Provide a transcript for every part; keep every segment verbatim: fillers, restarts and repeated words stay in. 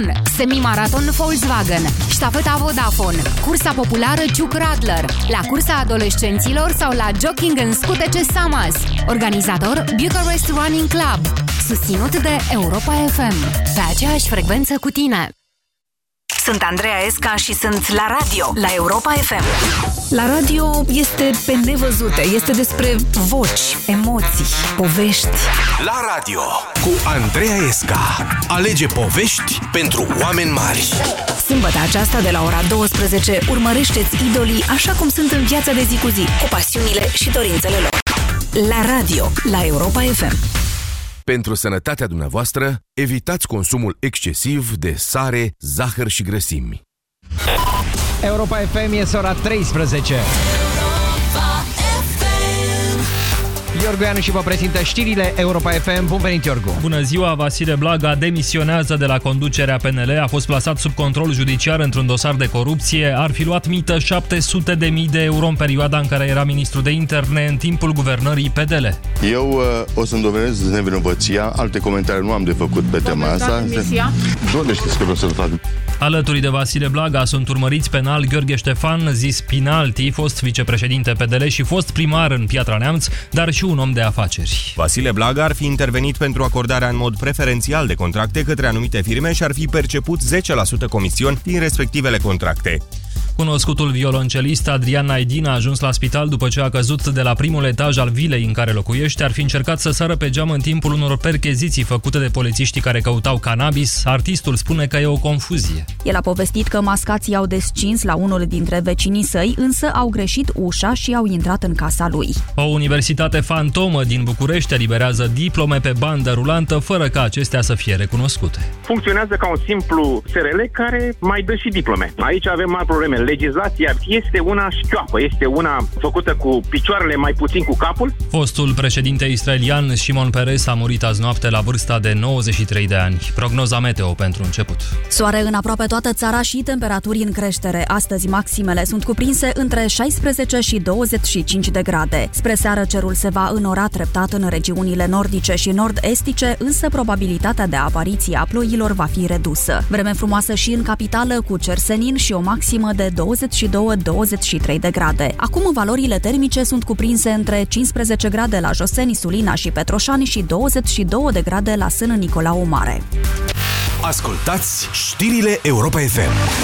maraton, semimaraton Volkswagen, ștafeta Vodafone, cursa populară Ciuc Radler, la cursa adolescenților sau la jogging în scutece Samas. Organizator Bucharest Running Club. Susținut de Europa F M. Pe aceeași frecvență cu tine. Sunt Andreea Esca și sunt la radio, la Europa F M. La radio este pe nevăzute, este despre voci, emoții, povești. La radio cu Andreea Esca. Alege povești pentru oameni mari. Sâmbătă aceasta de la ora douăsprezece urmărește-ți idolii așa cum sunt în viața de zi cu zi, cu pasiunile și dorințele lor. La radio, la Europa F M. Pentru sănătatea dumneavoastră, evitați consumul excesiv de sare, zahăr și grăsimi. Europa F M, este ora treisprezece. Iorgu Ianu și vă prezintă știrile Europa F M. Bun venit, Iorgu! Bună ziua! Vasile Blaga demisionează de la conducerea P N L. A fost plasat sub control judiciar într-un dosar de corupție. Ar fi luat mită șapte sute de mii de euro în perioada în care era ministru de interne în timpul guvernării P D L. Eu uh, o să-mi dovedesc nevinovăția. Alte comentarii nu am de făcut pe tema asta. Doamne, știți că vreau să-l fac. Alături de Vasile Blaga sunt urmăriți penal Gheorghe Ștefan, zis Pinalti, fost vicepreședinte P D L și fost primar în Piatra Neamț, dar și un om de afaceri. Vasile Blaga ar fi intervenit pentru acordarea în mod preferențial de contracte către anumite firme și ar fi perceput zece la sută comisiuni din respectivele contracte. Cunoscutul violoncelist Adrian Naidin a ajuns la spital după ce a căzut de la primul etaj al vilei în care locuiește. Ar fi încercat să sară pe geam în timpul unor percheziții făcute de polițiștii care căutau cannabis. Artistul spune că e o confuzie. El a povestit că mascații au descins la unul dintre vecinii săi, însă au greșit ușa și au intrat în casa lui. O universitate fantomă din București eliberează diplome pe bandă rulantă fără ca acestea să fie recunoscute. Funcționează ca un simplu S R L care mai dă și diplome. Aici avem mari probleme. Legislația este una șchioapă, este una făcută cu picioarele mai puțin cu capul. Fostul președinte israelian Shimon Peres a murit azi noapte la vârsta de nouăzeci și trei de ani. Prognoza meteo pentru început. Soare în aproape toată țara și temperaturi în creștere. Astăzi maximele sunt cuprinse între șaisprezece și douăzeci și cinci de grade. Spre seară cerul se va înora treptat în regiunile nordice și nord-estice, însă probabilitatea de apariție a ploilor va fi redusă. Vreme frumoasă și în capitală cu cer senin și o maximă de douăzeci și doi - douăzeci și trei de grade. Acum valorile termice sunt cuprinse între cincisprezece grade la Joseni, Sulina și Petroșani și douăzeci și doi de grade la Sân Nicolau Mare. Ascultați știrile Europa F M.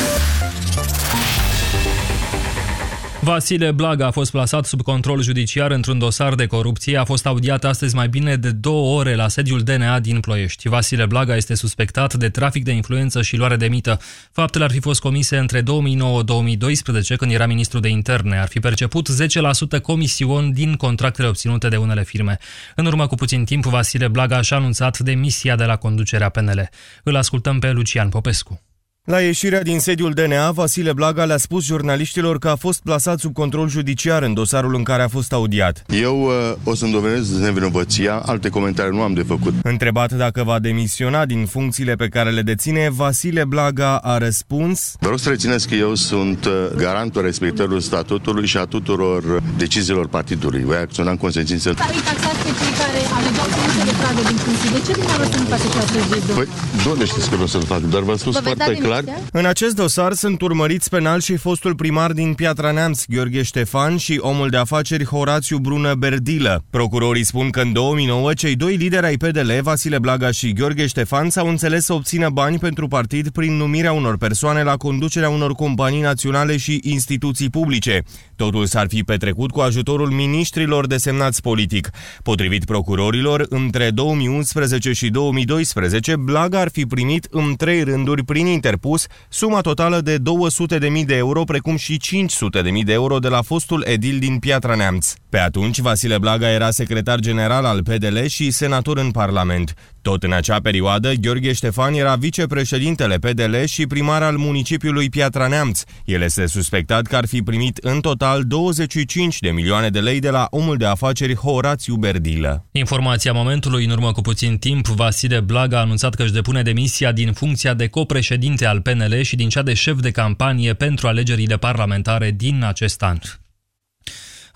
Vasile Blaga a fost plasat sub control judiciar într-un dosar de corupție. A fost audiat astăzi mai bine de două ore la sediul D N A din Ploiești. Vasile Blaga este suspectat de trafic de influență și luare de mită. Faptele ar fi fost comise între două mii nouă - două mii doisprezece, când era ministru de interne. Ar fi perceput zece la sută comision din contractele obținute de unele firme. În urmă cu puțin timp, Vasile Blaga și-a anunțat demisia de la conducerea P N L. Îl ascultăm pe Lucian Popescu. La ieșirea din sediul D N A, Vasile Blaga le-a spus jurnaliștilor că a fost plasat sub control judiciar în dosarul în care a fost audiat. Eu uh, o să-mi dovedesc nevinovăția. Alte comentarii nu am de făcut. Întrebat dacă va demisiona din funcțiile pe care le deține, Vasile Blaga a răspuns: Vă rog să rețineți că eu sunt garantul respectării statutului și a tuturor deciziilor partidului. Voi acționa în consecință. Care îi taxați pe cei care alegau să nu se retragă din funcție? De ce dumneavoastră nu faceți acest Păi, doamne, știți că vreau să-l fac, dar v-am spus foarte clar. În acest dosar sunt urmăriți penal și fostul primar din Piatra Neamț, Gheorghe Ștefan, și omul de afaceri Horațiu Brună Berdilă. Procurorii spun că în două mii nouă cei doi lideri ai P D L, Vasile Blaga și Gheorghe Ștefan, s-au înțeles să obțină bani pentru partid prin numirea unor persoane la conducerea unor companii naționale și instituții publice. Totul s-ar fi petrecut cu ajutorul miniștrilor desemnați politic. Potrivit procurorilor, între două mii unsprezece și două mii doisprezece, Blaga ar fi primit în trei rânduri prin interpus suma totală de două sute de mii de euro, precum și cinci sute de mii de euro de la fostul edil din Piatra Neamț. Pe atunci, Vasile Blaga era secretar general al P D L și senator în Parlament. Tot în acea perioadă, Gheorghe Ștefan era vicepreședintele P D L și primar al municipiului Piatra Neamț. El este suspectat că ar fi primit în total douăzeci și cinci de milioane de lei de la omul de afaceri Horațiu Berdilă. Informația momentului: în urmă cu puțin timp, Vasile Blaga a anunțat că își depune demisia din funcția de copreședinte al P N L și din cea de șef de campanie pentru alegerile parlamentare din acest an.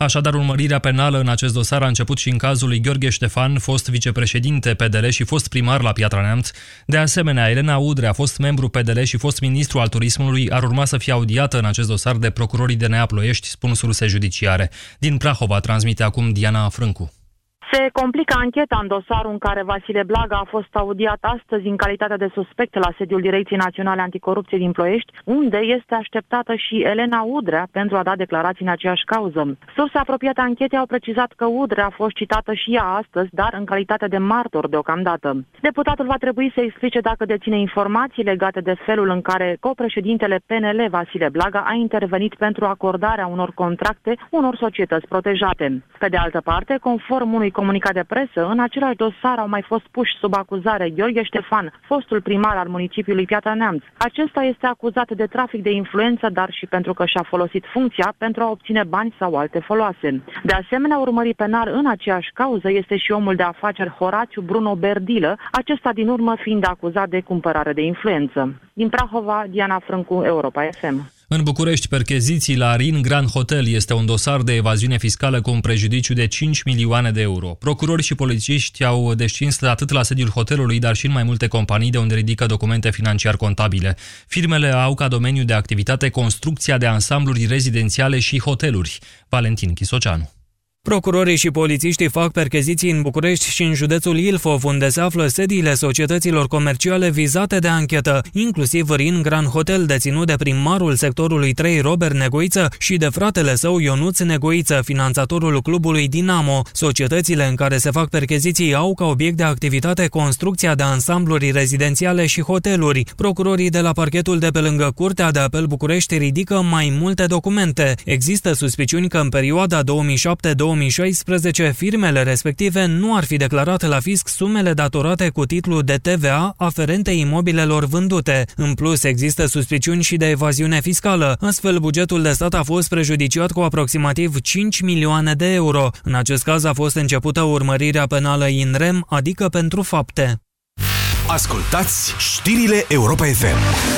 Așadar, urmărirea penală în acest dosar a început și în cazul lui Gheorghe Ștefan, fost vicepreședinte P D L și fost primar la Piatra Neamț. De asemenea, Elena Udrea, fost membru P D L și fost ministru al turismului, ar urma să fie audiată în acest dosar de procurorii D N A Ploiești, spun surse judiciare. Din Prahova transmite acum Diana Frâncu. Se complică ancheta în dosarul în care Vasile Blaga a fost audiat astăzi în calitate de suspect la sediul Direcției Naționale Anticorupție din Ploiești, unde este așteptată și Elena Udrea pentru a da declarații în aceeași cauză. Surse apropiate anchetei au precizat că Udrea a fost citată și ea astăzi, dar în calitate de martor deocamdată. Deputatul va trebui să explice dacă deține informații legate de felul în care copreședintele P N L Vasile Blaga a intervenit pentru acordarea unor contracte unor societăți protejate. Pe de altă parte, conform unui comunicat de presă, în același dosar au mai fost puși sub acuzare Gheorghe Ștefan, fostul primar al municipiului Piatra Neamț. Acesta este acuzat de trafic de influență, dar și pentru că și-a folosit funcția pentru a obține bani sau alte foloase. De asemenea, urmărit penal în aceeași cauză este și omul de afaceri Horațiu Bruno Berdilă, acesta din urmă fiind acuzat de cumpărare de influență. Din Prahova, Diana Frâncu, Europa F M. În București, percheziții la Rin Grand Hotel este un dosar de evaziune fiscală cu un prejudiciu de cinci milioane de euro. Procurori și polițiști au descins atât la sediul hotelului, dar și în mai multe companii de unde ridică documente financiar-contabile. Firmele au ca domeniu de activitate construcția de ansambluri rezidențiale și hoteluri. Valentin Chisoceanu. Procurorii și polițiștii fac percheziții în București și în județul Ilfov, unde se află sediile societăților comerciale vizate de anchetă, inclusiv Rin Grand Hotel, deținut de primarul sectorului trei Robert Negoiță și de fratele său Ionuț Negoiță, finanțatorul clubului Dinamo. Societățile în care se fac percheziții au ca obiect de activitate construcția de ansambluri rezidențiale și hoteluri. Procurorii de la parchetul de pe lângă Curtea de Apel București ridică mai multe documente. Există suspiciuni că în perioada două mii șapte două mii șaisprezece firmele respective nu ar fi declarat la fisc sumele datorate cu titlu de T V A aferente imobilelor vândute. În plus, există suspiciuni și de evaziune fiscală. Astfel, bugetul de stat a fost prejudiciat cu aproximativ cinci milioane de euro. În acest caz a fost începută urmărirea penală in rem, adică pentru fapte. Ascultați știrile Europa F M.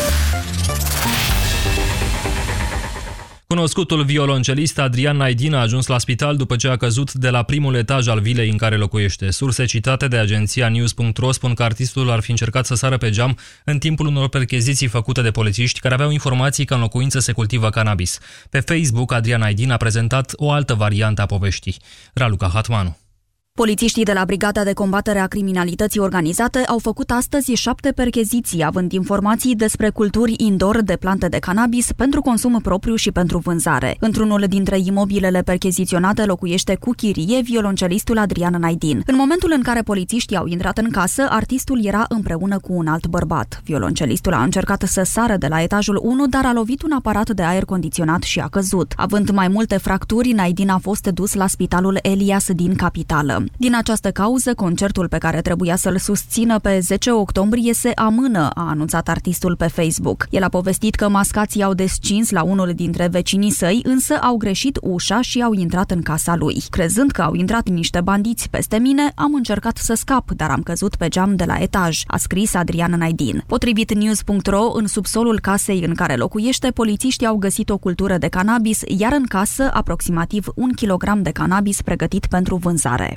Cunoscutul violoncelist Adrian Naidin a ajuns la spital după ce a căzut de la primul etaj al vilei în care locuiește. Surse citate de agenția news punct ro spun că artistul ar fi încercat să sară pe geam în timpul unor percheziții făcute de polițiști care aveau informații că în locuință se cultivă cannabis. Pe Facebook, Adrian Naidin a prezentat o altă variantă a poveștii. Raluca Hatmanu. Polițiștii de la Brigada de Combatere a Criminalității Organizate au făcut astăzi șapte percheziții, având informații despre culturi indoor de plante de cannabis pentru consum propriu și pentru vânzare. Într-unul dintre imobilele percheziționate locuiește cu chirie violoncelistul Adrian Naidin. În momentul în care polițiștii au intrat în casă, artistul era împreună cu un alt bărbat. Violoncelistul a încercat să sară de la etajul unu, dar a lovit un aparat de aer condiționat și a căzut. Având mai multe fracturi, Naidin a fost dus la spitalul Elias din capitală. Din această cauză, concertul pe care trebuia să-l susțină pe zece octombrie se amână, a anunțat artistul pe Facebook. El a povestit că mascații au descins la unul dintre vecinii săi, însă au greșit ușa și au intrat în casa lui. Crezând că au intrat niște bandiți peste mine, am încercat să scap, dar am căzut pe geam de la etaj, a scris Adrian Naidin. Potrivit news punct ro, în subsolul casei în care locuiește, polițiștii au găsit o cultură de cannabis, iar în casă aproximativ un kilogram de cannabis pregătit pentru vânzare.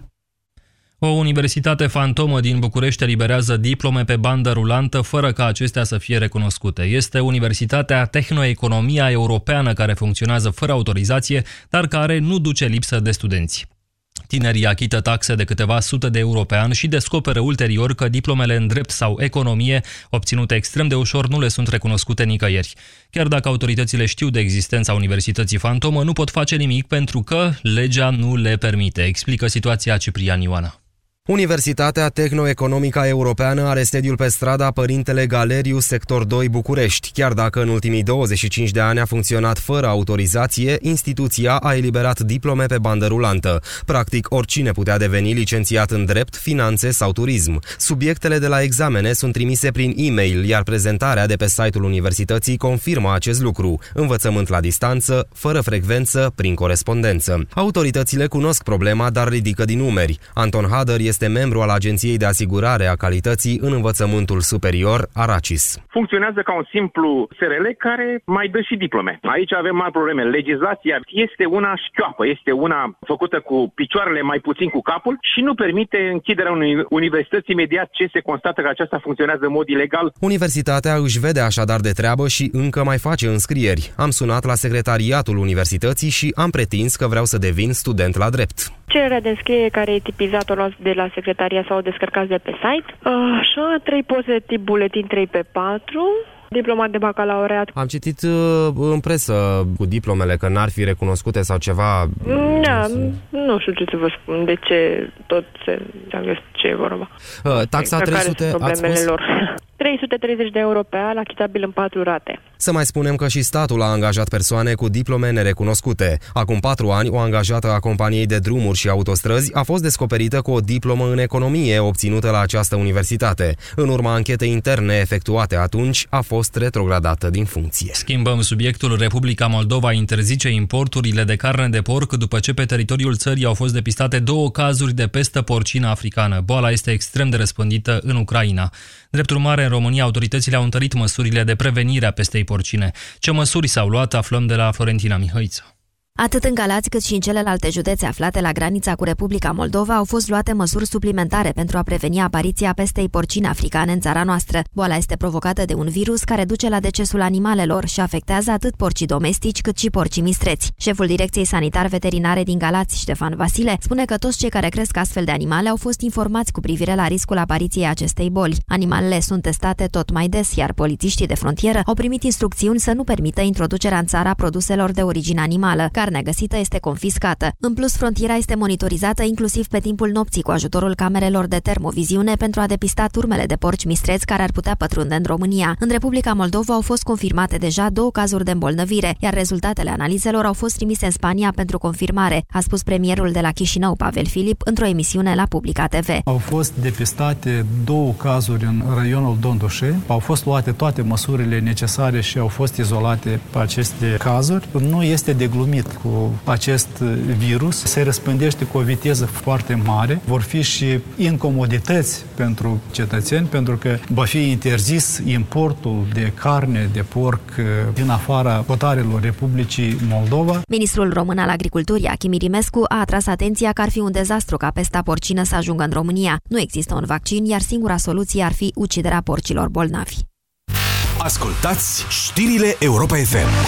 O universitate fantomă din București eliberează diplome pe bandă rulantă fără ca acestea să fie recunoscute. Este Universitatea Tehnoeconomia Europeană, care funcționează fără autorizație, dar care nu duce lipsă de studenți. Tinerii achită taxe de câteva sute de euro pe an și descoperă ulterior că diplomele în drept sau economie, obținute extrem de ușor, nu le sunt recunoscute nicăieri. Chiar dacă autoritățile știu de existența Universității fantomă, nu pot face nimic pentru că legea nu le permite, explică situația Ciprian Ioana. Universitatea Tehnoeconomică Europeană are sediul pe strada Părintele Galeriu, sector doi, București. Chiar dacă în ultimii douăzeci și cinci de ani a funcționat fără autorizație, instituția a eliberat diplome pe bandă rulantă. Practic, oricine putea deveni licențiat în drept, finanțe sau turism. Subiectele de la examene sunt trimise prin e-mail, iar prezentarea de pe site-ul universității confirmă acest lucru. Învățământ la distanță, fără frecvență, prin corespondență. Autoritățile cunosc problema, dar ridică din numeri. Anton Hader este este membru al Agenției de Asigurare a Calității în Învățământul Superior, Aracis. Funcționează ca un simplu S R L care mai dă și diplome. Aici avem mari probleme. Legislația este una șchioapă, este una făcută cu picioarele mai puțin cu capul și nu permite închiderea unei universități imediat ce se constată că aceasta funcționează în mod ilegal. Universitatea își vede așadar de treabă și încă mai face înscrieri. Am sunat la secretariatul universității și am pretins că vreau să devin student la drept. Cererea de înscriere care e tipizată de la secretariat sau descărcați de pe site. Așa, trei poze tip buletin trei pe patru. Diploma de bacalaureat. Am citit uh, în presă cu diplomele că n-ar fi recunoscute sau ceva. Da, nu știu ce să vă spun, de ce tot se înțeleg ce e vorba. Uh, taxa trei sute, ați spus? Lor. trei sute treizeci de euro pe an, achitabil în patru rate. Să mai spunem că și statul a angajat persoane cu diplome nerecunoscute. Acum patru ani, o angajată a companiei de drumuri și autostrăzi a fost descoperită cu o diplomă în economie obținută la această universitate. În urma anchetei interne efectuate atunci, a fost retrogradată din funcție. Schimbăm subiectul. Republica Moldova interzice importurile de carne de porc după ce pe teritoriul țării au fost depistate două cazuri de pestă porcină africană. Boala este extrem de răspândită în Ucraina. Drept urmare, în România, autoritățile au întărit măsurile de prevenire a pestei porcine. Ce măsuri s-au luat, aflăm de la Florentina Mihăiță. Atât în Galați cât și în celelalte județe aflate la granița cu Republica Moldova au fost luate măsuri suplimentare pentru a preveni apariția pestei porcine africane în țara noastră. Boala este provocată de un virus care duce la decesul animalelor și afectează atât porcii domestici cât și porcii mistreți. Șeful Direcției Sanitar-Veterinare din Galați, Ștefan Vasile, spune că toți cei care cresc astfel de animale au fost informați cu privire la riscul apariției acestei boli. Animalele sunt testate tot mai des, iar polițiștii de frontieră au primit instrucțiuni să nu permită introducerea în țara produselor de origine animală. Carnea găsită este confiscată. În plus, frontiera este monitorizată inclusiv pe timpul nopții cu ajutorul camerelor de termoviziune pentru a depista turmele de porci mistreți care ar putea pătrunde în România. În Republica Moldova au fost confirmate deja două cazuri de îmbolnăvire, iar rezultatele analizelor au fost trimise în Spania pentru confirmare, a spus premierul de la Chișinău, Pavel Filip, într-o emisiune la Publica T V. Au fost depistate două cazuri în raionul Dondușe, au fost luate toate măsurile necesare și au fost izolate aceste cazuri. Nu este de glumit cu acest virus, se răspândește cu o viteză foarte mare. Vor fi și incomodități pentru cetățeni, pentru că va fi interzis importul de carne de porc din afara hotarelor Republicii Moldova. Ministrul român al Agriculturii, Achim Irimescu, a atras atenția că ar fi un dezastru ca pesta porcină să ajungă în România. Nu există un vaccin, iar singura soluție ar fi uciderea porcilor bolnavi. Ascultați știrile Europa F M.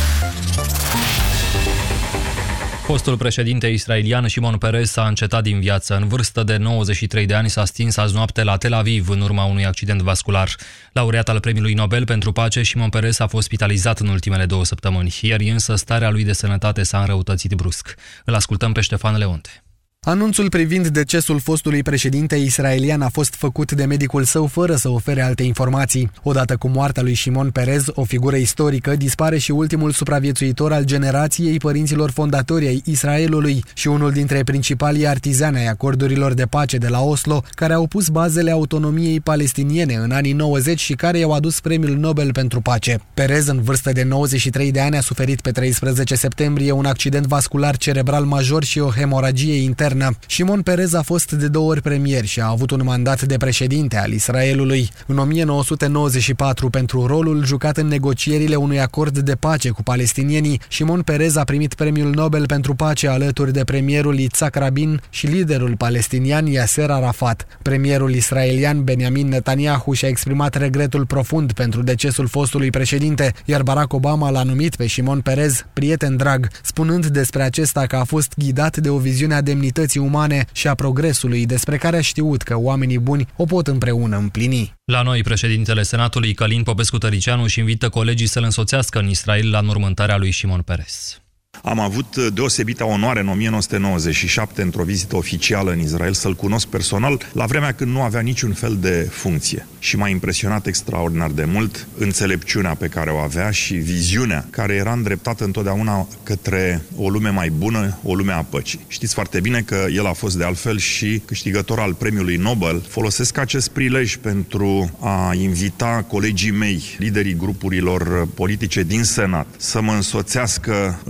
Fostul președinte israelian Shimon Peres a încetat din viață. În vârstă de nouăzeci și trei de ani s-a stins azi noapte la Tel Aviv în urma unui accident vascular. Laureat al Premiului Nobel pentru Pace, Shimon Peres a fost spitalizat în ultimele două săptămâni. Ieri însă starea lui de sănătate s-a înrăutățit brusc. Îl ascultăm pe Ștefan Leonte. Anunțul privind decesul fostului președinte israelian a fost făcut de medicul său fără să ofere alte informații. Odată cu moartea lui Shimon Peres, o figură istorică, dispare și ultimul supraviețuitor al generației părinților fondatori ai Israelului și unul dintre principalii artizani ai acordurilor de pace de la Oslo, care au pus bazele autonomiei palestiniene în anii nouăzeci și care i-au adus Premiul Nobel pentru Pace. Peres, în vârstă de nouăzeci și trei de ani, a suferit pe treisprezece septembrie un accident vascular cerebral major și o hemoragie internă. Shimon Peres a fost de două ori premier și a avut un mandat de președinte al Israelului. În o mie nouă sute nouăzeci și patru, pentru rolul jucat în negocierile unui acord de pace cu palestinienii, Shimon Peres a primit Premiul Nobel pentru Pace alături de premierul Yitzhak Rabin și liderul palestinian Yasser Arafat. Premierul israelian Benjamin Netanyahu și-a exprimat regretul profund pentru decesul fostului președinte, iar Barack Obama l-a numit pe Shimon Peres prieten drag, spunând despre acesta că a fost ghidat de o viziune a demnității umane și a progresului despre care a știut că oamenii buni o pot împreună împlini. La noi, președintele Senatului Călin Popescu-Tăricianu își invită colegii să-l însoțească în Israel la înmormântarea lui Shimon Peres. Am avut deosebită onoare în o mie nouă sute nouăzeci și șapte, într-o vizită oficială în Israel, să-l cunosc personal, la vremea când nu avea niciun fel de funcție. Și m-a impresionat extraordinar de mult înțelepciunea pe care o avea și viziunea care era îndreptată întotdeauna către o lume mai bună, o lume a păcii. Știți foarte bine că el a fost de altfel și câștigător al Premiului Nobel. Folosesc acest prilej pentru a invita colegii mei, liderii grupurilor politice din Senat, să mă însoțească într-o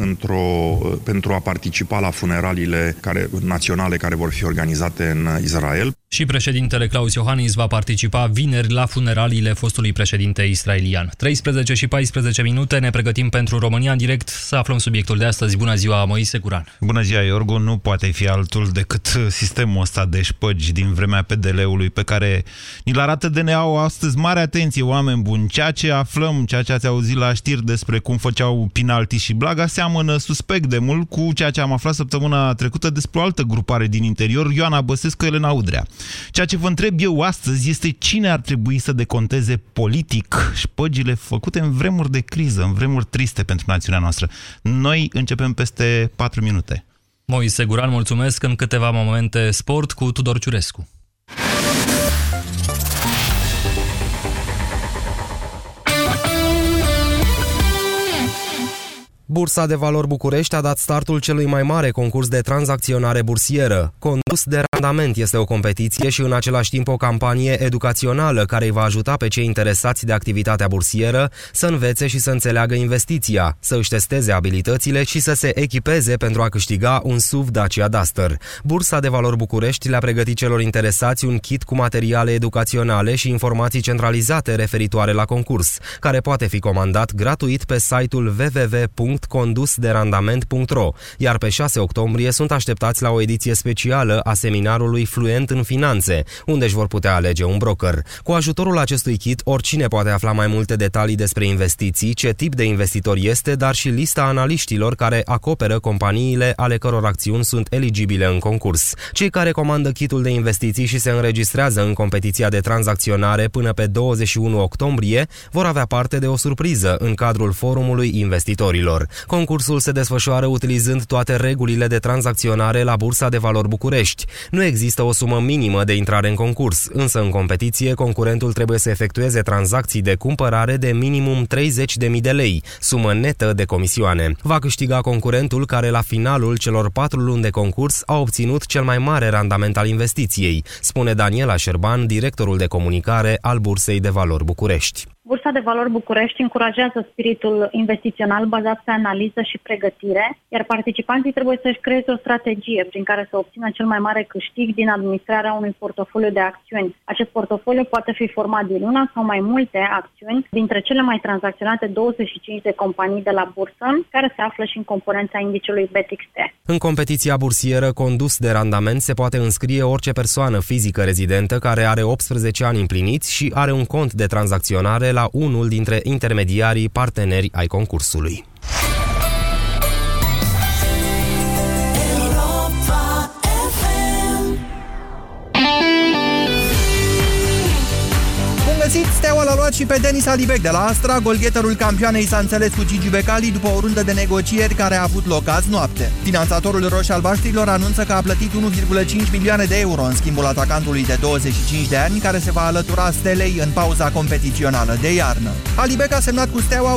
într-o, pentru a participa la funeraliile care, naționale care vor fi organizate în Israel. Și președintele Klaus Iohannis va participa vineri la funeraliile fostului președinte israelian. treisprezece și paisprezece minute, ne pregătim pentru România în direct să aflăm subiectul de astăzi. Bună ziua, Moise Guran! Bună ziua, Iorgu! Nu poate fi altul decât sistemul ăsta de șpăgi din vremea P D L-ului pe care ni-l arată D N A-ul astăzi. Mare atenție, oameni buni! Ceea ce aflăm, ceea ce ați auzit la știri despre cum făceau Pinalti și Blaga seamănă suspect de mult cu ceea ce am aflat săptămâna trecută despre o altă grupare din interior, Ioana Băsescu, Elena Udrea. Ceea ce vă întreb eu astăzi este cine ar trebui să deconteze politic șpăgile făcute în vremuri de criză, în vremuri triste pentru națiunea noastră. Noi începem peste patru minute. Moise Guran, mulțumesc. În câteva momente sport cu Tudor Ciurescu. Bursa de Valori București a dat startul celui mai mare concurs de tranzacționare bursieră. Condus de Randament este o competiție și în același timp o campanie educațională care îi va ajuta pe cei interesați de activitatea bursieră să învețe și să înțeleagă investiția, să își testeze abilitățile și să se echipeze pentru a câștiga un S U V Dacia Duster. Bursa de Valori București le-a pregătit celor interesați un kit cu materiale educaționale și informații centralizate referitoare la concurs, care poate fi comandat gratuit pe site-ul w w w punct condus de randament punct ro, iar pe șase octombrie sunt așteptați la o ediție specială a seminarului Fluent în Finanțe, unde își vor putea alege un broker. Cu ajutorul acestui kit, oricine poate afla mai multe detalii despre investiții, ce tip de investitor este, dar și lista analiștilor care acoperă companiile ale căror acțiuni sunt eligibile în concurs. Cei care comandă kitul de investiții și se înregistrează în competiția de tranzacționare până pe douăzeci și unu octombrie vor avea parte de o surpriză în cadrul forumului investitorilor. Concursul se desfășoară utilizând toate regulile de tranzacționare la Bursa de Valori București. Nu există o sumă minimă de intrare în concurs, însă în competiție concurentul trebuie să efectueze tranzacții de cumpărare de minimum treizeci de mii de lei, sumă netă de comisioane. Va câștiga concurentul care la finalul celor patru luni de concurs a obținut cel mai mare randament al investiției, spune Daniela Șerban, directorul de comunicare al Bursei de Valori București. Bursa de Valori București încurajează spiritul investițional bazat pe analiză și pregătire, iar participanții trebuie să-și creeze o strategie prin care să obțină cel mai mare câștig din administrarea unui portofoliu de acțiuni. Acest portofoliu poate fi format din una sau mai multe acțiuni dintre cele mai tranzacționate douăzeci și cinci de companii de la bursă, care se află și în componența indiciului B T X T. În competiția bursieră Condus de Randament se poate înscrie orice persoană fizică rezidentă care are optsprezece ani împliniți și are un cont de tranzacționare la unul dintre intermediarii parteneri ai concursului. Steaua l-a luat și pe Denis Alibec de la Astra. Golgheterul campioanei s-a înțeles cu Gigi Becali după o rundă de negocieri care a avut loc azi noapte. Finanțatorul roșii-albaștrilor anunță că a plătit unu virgulă cinci milioane de euro în schimbul atacantului de douăzeci și cinci de ani, care se va alătura Stelei în pauza competițională de iarnă. Alibec a semnat cu Steaua